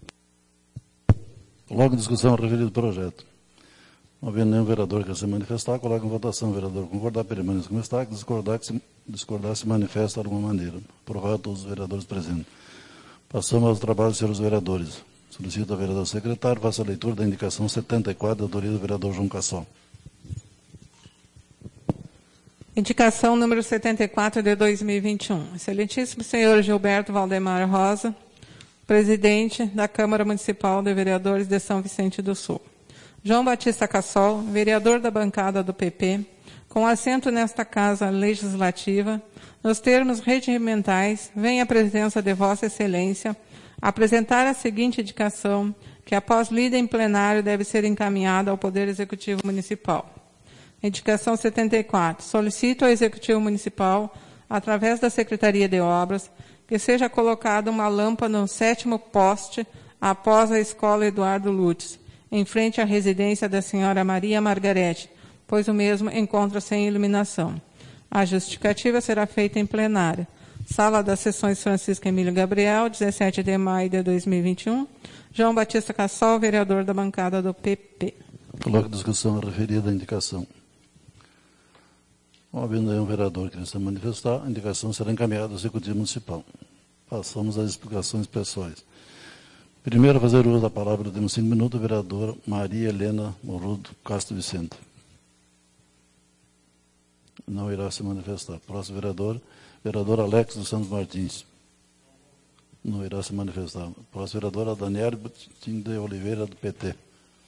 Coloco em discussão o referido projeto. Não havendo nenhum vereador que se manifestar, coloco em votação o vereador concordar, permaneça como está, que discordar, que se, discordar se manifesta de alguma maneira. Aprovado todos os vereadores presentes. Passamos aos trabalhos, senhores vereadores. Solicito ao vereador secretário, faça a leitura da indicação setenta e quatro, da autoria do vereador João Cassol. Indicação número setenta e quatro de dois mil e vinte e um. Excelentíssimo senhor Gilberto Valdemar Rosa, presidente da Câmara Municipal de Vereadores de São Vicente do Sul. João Batista Cassol, vereador da bancada do P P, com assento nesta Casa Legislativa, nos termos regimentais, vem à presença de Vossa Excelência apresentar a seguinte indicação, que após lida em plenário deve ser encaminhada ao Poder Executivo Municipal. Indicação setenta e quatro. Solicito ao Executivo Municipal, através da Secretaria de Obras, que seja colocada uma lâmpada no sétimo poste após a Escola Eduardo Lutz, em frente à residência da senhora Maria Margarete, pois o mesmo encontra sem iluminação. A justificativa será feita em plenário. Sala das Sessões Francisco Emílio Gabriel, dezessete de maio de dois mil e vinte e um. João Batista Cassol, vereador da bancada do P P. Coloco em discussão a referida indicação. Não havendo nenhum vereador que se manifestar, a indicação será encaminhada ao Executivo Municipal. Passamos às explicações pessoais. Primeiro, a fazer uso da palavra, temos cinco minutos, a vereadora Maria Helena Morudo Castro Vicente. Não irá se manifestar. Próximo vereador, vereador Alex dos Santos Martins. Não irá se manifestar. Próximo vereadora Daniele Butim de Oliveira, do P T.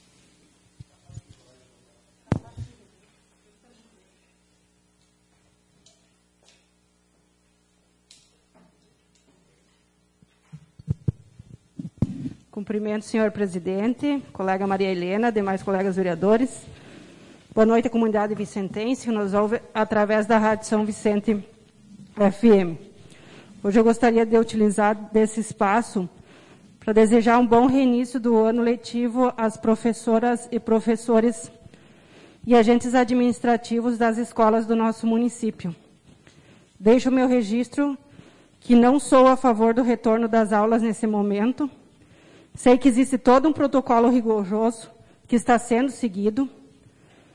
Cumprimento, senhor presidente, colega Maria Helena, demais colegas vereadores. Boa noite, comunidade vicentense, que nos ouve através da Rádio São Vicente F M. Hoje eu gostaria de utilizar desse espaço para desejar um bom reinício do ano letivo às professoras e professores e agentes administrativos das escolas do nosso município. Deixo o meu registro que não sou a favor do retorno das aulas nesse momento. Sei que existe todo um protocolo rigoroso que está sendo seguido.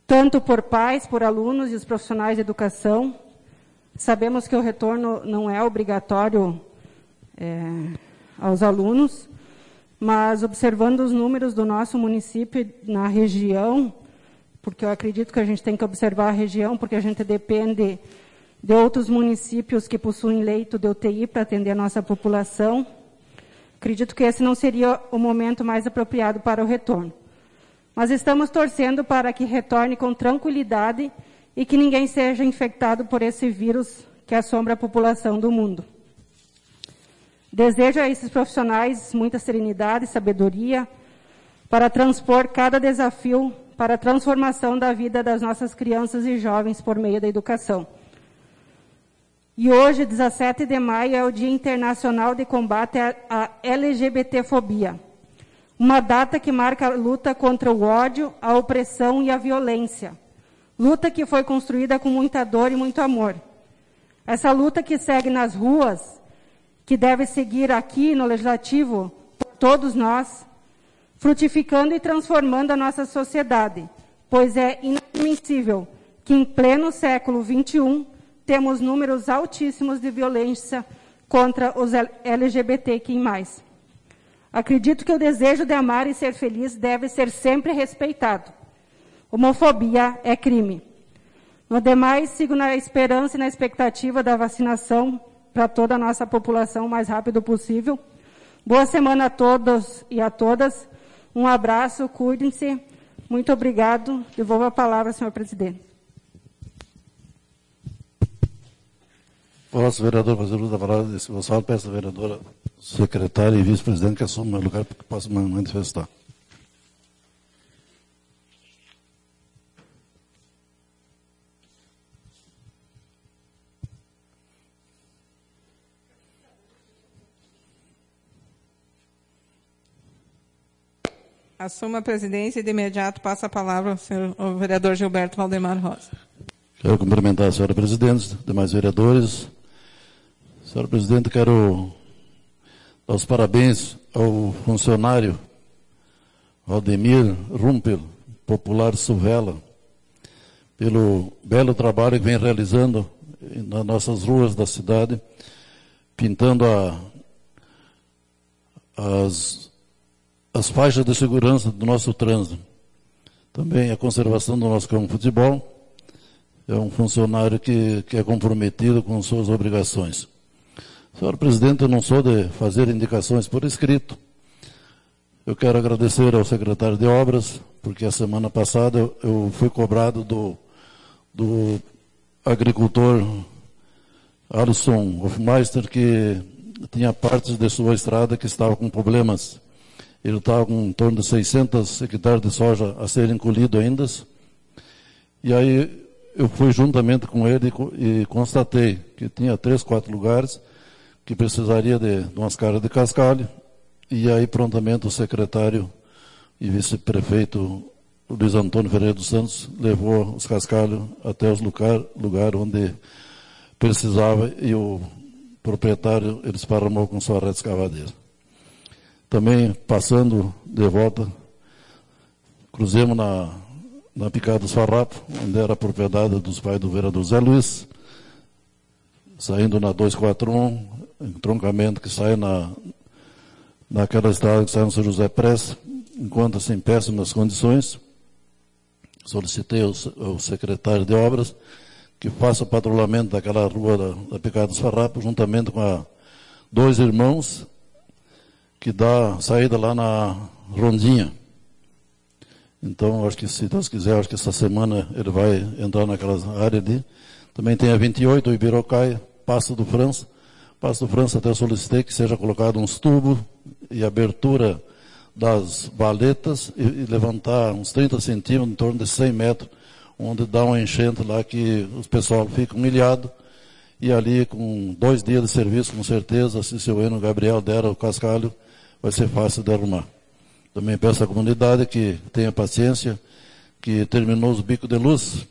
tanto por pais, por alunos e os profissionais de educação. Sabemos que o retorno não é obrigatório é, aos alunos, mas observando os números do nosso município na região, porque eu acredito que a gente tem que observar a região, porque a gente depende de outros municípios que possuem leito de U T I para atender a nossa população, acredito que esse não seria o momento mais apropriado para o retorno. Mas estamos torcendo para que retorne com tranquilidade e que ninguém seja infectado por esse vírus que assombra a população do mundo. Desejo a esses profissionais muita serenidade e sabedoria para transpor cada desafio para a transformação da vida das nossas crianças e jovens por meio da educação. E hoje, dezessete de maio, é o Dia Internacional de Combate à LGBTfobia. Uma data que marca a luta contra o ódio, a opressão e a violência. Luta que foi construída com muita dor e muito amor. Essa luta que segue nas ruas, que deve seguir aqui no Legislativo, por todos nós, frutificando e transformando a nossa sociedade, pois é inadmissível que em pleno século vinte e um temos números altíssimos de violência contra os L G B T Q I mais. Acredito que o desejo de amar e ser feliz deve ser sempre respeitado. Homofobia é crime. No demais, sigo na esperança e na expectativa da vacinação para toda a nossa população o mais rápido possível. Boa semana a todos e a todas. Um abraço, cuidem-se. Muito obrigado. Devolvo a palavra, senhor presidente. Posso, vereador, fazer uso da palavra desse Gonçalo, peço à vereadora secretária e vice-presidente que assuma o meu lugar para que possa manifestar. Assuma a presidência e de imediato passa a palavra ao, senhor, ao vereador Gilberto Valdemar Rosa. Quero cumprimentar a senhora presidente, demais vereadores. Senhora presidente, quero dar os parabéns ao funcionário Valdemir Rumpel, popular Suvela, pelo belo trabalho que vem realizando nas nossas ruas da cidade, pintando a, as, as faixas de segurança do nosso trânsito. Também a conservação do nosso campo de futebol. É um funcionário que, que é comprometido com suas obrigações. Senhor presidente, eu não sou de fazer indicações por escrito. Eu quero agradecer ao secretário de Obras, porque a semana passada eu, eu fui cobrado do, do agricultor Alisson Hofmeister, que tinha partes de sua estrada que estavam com problemas. Ele estava com em torno de seiscentos hectares de soja a serem colhidos ainda. E aí eu fui juntamente com ele e, e constatei que tinha três, quatro lugares que precisaria de, de umas caras de cascalho. E aí prontamente o secretário e vice-prefeito Luiz Antônio Ferreira dos Santos levou os cascalhos até os lugar, lugar onde precisava e o proprietário ele esparramou com sua rede escavadeira. Também passando de volta, cruzemos na na Picada dos Farrapos, onde era a propriedade dos pais do vereador Zé Luiz, saindo na duzentos e quarenta e um, entroncamento que sai na, naquela estrada que sai no São José Press, encontra-se em péssimas condições. Solicitei ao, ao secretário de Obras que faça o patrulhamento daquela rua da, da Picada dos Farrapos, juntamente com a, dois irmãos, que dá saída lá na Rondinha. Então, acho que, se Deus quiser, acho que essa semana ele vai entrar naquelas áreas ali. Também tem a vinte e oito, o Ibirocai, Passo do França. Passo do França até solicitei que seja colocado uns tubos e abertura das valetas e, e levantar uns trinta centímetros, em torno de cem metros, onde dá uma enchente lá que o pessoal fica humilhado. E ali, com dois dias de serviço, com certeza, se o seu Eno Gabriel der o cascalho, vai ser fácil de arrumar. Também peço à comunidade que tenha paciência, que terminou os bicos de luz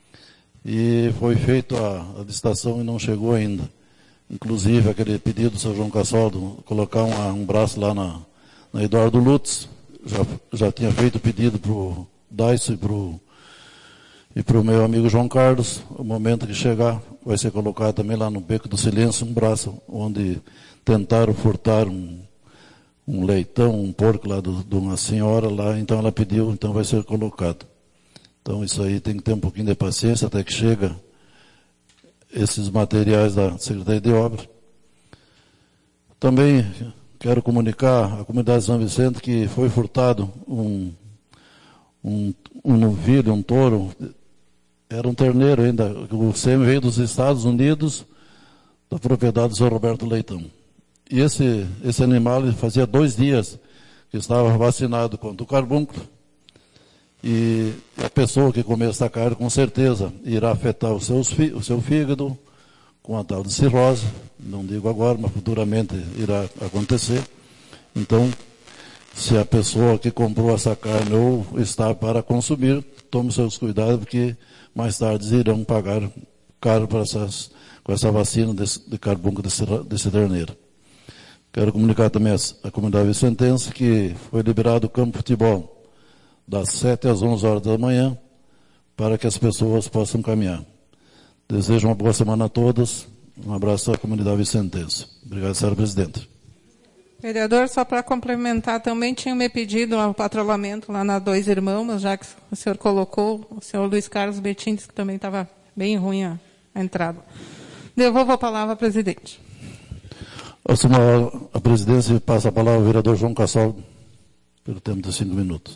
e foi feita a, a licitação e não chegou ainda. Inclusive aquele pedido do São João Cassoldo, colocar uma, um braço lá na, na Eduardo Lutz, já, já tinha feito o pedido para o Daiso e para o E para o meu amigo João Carlos, o momento que chegar, vai ser colocado também lá no Beco do Silêncio um braço onde tentaram furtar um, um leitão, um porco lá do, de uma senhora lá, então ela pediu, então vai ser colocado. Então isso aí tem que ter um pouquinho de paciência até que chega esses materiais da Secretaria de Obras. Também quero comunicar à comunidade de São Vicente que foi furtado um, um, um novilho, um touro. Era um terneiro ainda, o sêmen veio dos Estados Unidos, da propriedade do senhor Roberto Leitão. E esse, esse animal fazia dois dias que estava vacinado contra o carbúnculo, e a pessoa que comer essa carne, com certeza, irá afetar os seus, o seu fígado, com a tal de cirrose, não digo agora, mas futuramente irá acontecer. Então, se a pessoa que comprou essa carne ou está para consumir, tome seus cuidados, porque mais tarde irão pagar caro para essas, com essa vacina desse, de carbúnculo desse, desse terneiro. Quero comunicar também à comunidade vicentense que foi liberado o campo de futebol das sete às onze horas da manhã para que as pessoas possam caminhar. Desejo uma boa semana a todos. Um abraço à comunidade vicentense. Obrigado, senhora presidente. Vereador, só para complementar, também tinha me pedido um patrulhamento lá na Dois Irmãos, mas já que o senhor colocou, o senhor Luiz Carlos Betim disse que também estava bem ruim a, a entrada. Devolvo a palavra ao presidente. Assumo a, a presidência e passa a palavra ao vereador João Cassol, pelo tempo de cinco minutos.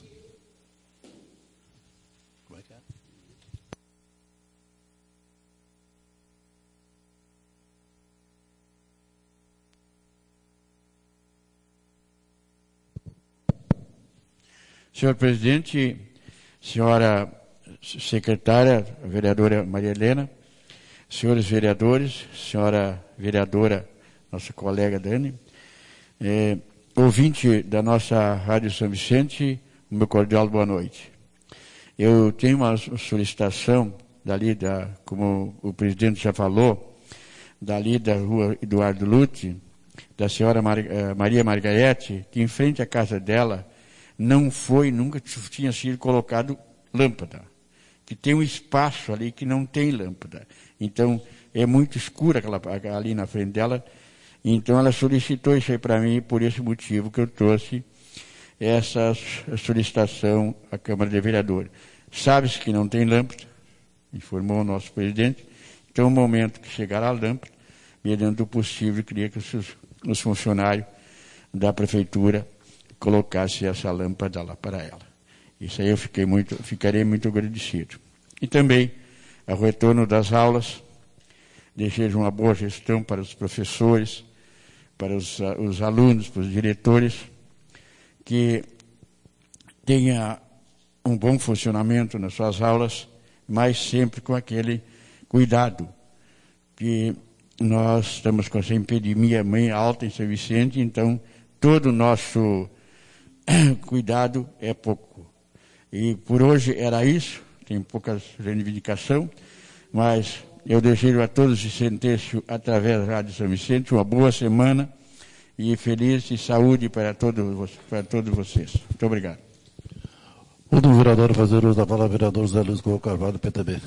Senhor presidente, senhora secretária, vereadora Maria Helena, senhores vereadores, senhora vereadora, nossa colega Dani, eh, ouvinte da nossa Rádio São Vicente, o meu cordial boa noite. Eu tenho uma solicitação dali, da, como o presidente já falou, dali da rua Eduardo Lute, da senhora Mar, eh, Maria Margarete, que em frente à casa dela não foi, nunca tinha sido colocado lâmpada, que tem um espaço ali que não tem lâmpada. Então, é muito escura aquela, ali na frente dela. Então, ela solicitou isso aí para mim, e por esse motivo que eu trouxe essa solicitação à Câmara de Vereadores. Sabe-se que não tem lâmpada, informou o nosso presidente. Então, no momento que chegar a lâmpada, mediante o possível, queria que os, os funcionários da Prefeitura colocasse essa lâmpada lá para ela. Isso aí eu fiquei muito, ficarei muito agradecido. E também, ao retorno das aulas, desejo uma boa gestão para os professores, para os, os alunos, para os diretores, que tenha um bom funcionamento nas suas aulas, mas sempre com aquele cuidado, que nós estamos com essa epidemia bem alta em São Vicente, então todo o nosso cuidado é pouco. E por hoje era isso, tem poucas reivindicações, mas eu desejo a todos os vicentenses, através da Rádio São Vicente, uma boa semana e feliz e saúde para todos, para todos vocês. Muito obrigado. Último vereador a fazer uso da palavra, vereador José Luiz Couto Carvalho, P T B.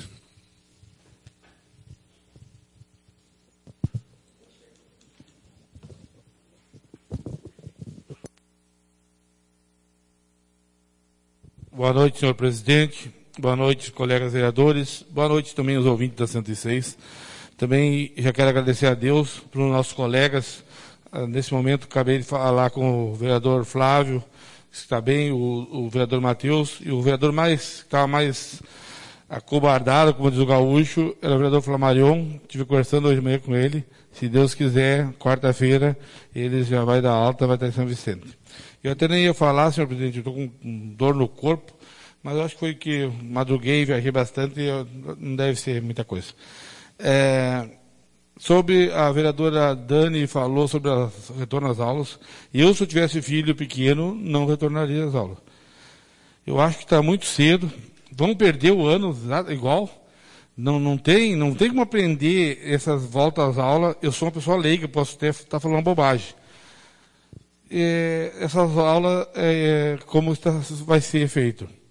Boa noite, senhor presidente. Boa noite, colegas vereadores. Boa noite também aos ouvintes da cento e seis. Também já quero agradecer a Deus para os nossos colegas. Nesse momento, acabei de falar com o vereador Flávio, que está bem, o, o vereador Matheus, e o vereador mais, que estava mais acobardado, como diz o gaúcho, era o vereador Flamarion. Estive conversando hoje de manhã com ele. Se Deus quiser, quarta-feira, ele já vai dar alta, vai estar em São Vicente. Eu até nem ia falar, senhor presidente, eu estou com dor no corpo, mas eu acho que foi que madruguei, viajei bastante, e não deve ser muita coisa. É, sobre a vereadora Dani falou sobre o retorno às aulas, eu, se eu tivesse filho pequeno, não retornaria às aulas. Eu acho que está muito cedo, vamos perder o ano igual, não, não, tem, não tem como aprender essas voltas às aulas. Eu sou uma pessoa leiga, posso até estar falando bobagem. É, essas aulas, é, como está, vai ser feito.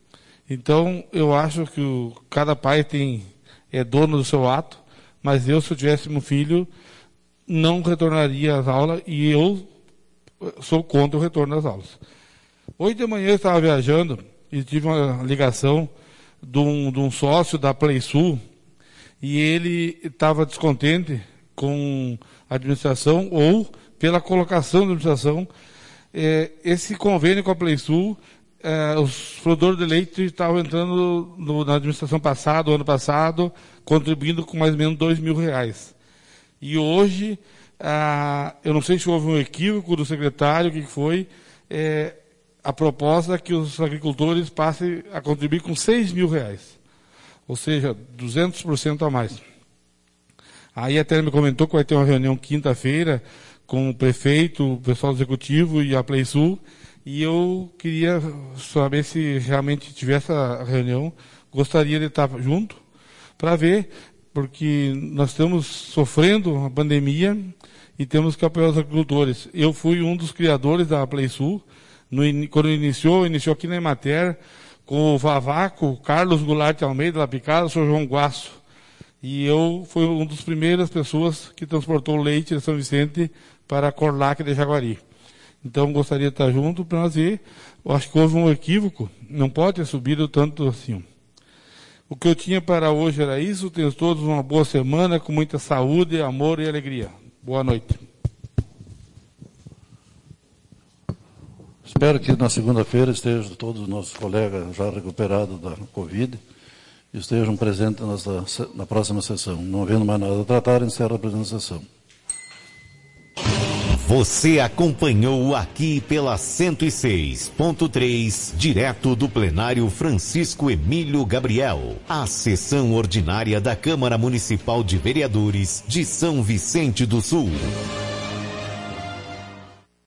Então, eu acho que o, cada pai tem, é dono do seu ato, mas eu, se eu tivesse um filho, não retornaria às aulas, e eu sou contra o retorno às aulas. Hoje de manhã eu estava viajando e tive uma ligação de um, de um sócio da PlaySul, e ele estava descontente com a administração ou pela colocação da administração. É, esse convênio com a PlaySul, é, os produtores de leite estavam entrando no, na administração passada, ano passado, contribuindo com mais ou menos dois mil reais. E hoje, ah, eu não sei se houve um equívoco do secretário, o que foi, é, a proposta é que os agricultores passem a contribuir com seis mil reais. Ou seja, duzentos por cento a mais. Aí até ele me comentou que vai ter uma reunião quinta-feira com o prefeito, o pessoal do executivo e a PlaySul, e eu queria saber se realmente tivesse essa reunião, gostaria de estar junto para ver, porque nós estamos sofrendo uma pandemia e temos que apoiar os agricultores. Eu fui um dos criadores da PlaySul, no, quando iniciou, iniciou aqui na Emater, com o Vavaco, o Carlos Goulart Almeida, La Picada, o senhor João Guasso. E eu fui uma das primeiras pessoas que transportou leite de São Vicente para a Corlac de Jaguari. Então, gostaria de estar junto para nós ver. Eu acho que houve um equívoco, não pode ter subido tanto assim. O que eu tinha para hoje era isso. Tenham todos uma boa semana, com muita saúde, amor e alegria. Boa noite. Espero que na segunda-feira estejam todos os nossos colegas já recuperados da Covid e estejam presentes nessa, na próxima sessão. Não havendo mais nada a tratar, encerro a presente sessão. Você acompanhou aqui pela cento e seis ponto três, direto do plenário Francisco Emílio Gabriel, a sessão ordinária da Câmara Municipal de Vereadores de São Vicente do Sul.